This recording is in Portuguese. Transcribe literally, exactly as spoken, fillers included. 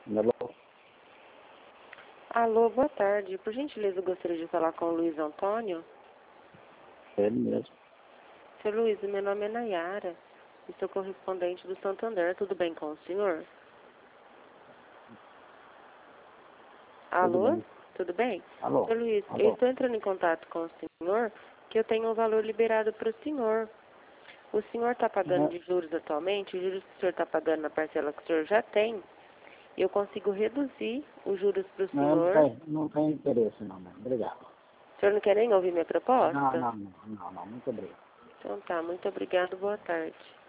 Alô? Alô, boa tarde. Por gentileza, eu gostaria de falar com o Luiz Antônio. Ele mesmo. Seu Luiz, meu nome é Nayara. Eu sou correspondente do Santander. Tudo bem com o senhor? Alô? Tudo bem. Tudo bem? Alô? Seu Luiz, eu Alô? estou entrando em contato com o senhor que eu tenho um valor liberado para o senhor. O senhor está pagando Não, de juros atualmente, os juros que o senhor está pagando na parcela que o senhor já tem, eu consigo reduzir os juros para o não, não senhor. tem, não tem interesse não, mãe. Obrigado. O senhor não quer nem ouvir minha Não, proposta? não, não, não, não, muito obrigado. Então tá, muito obrigado, boa tarde.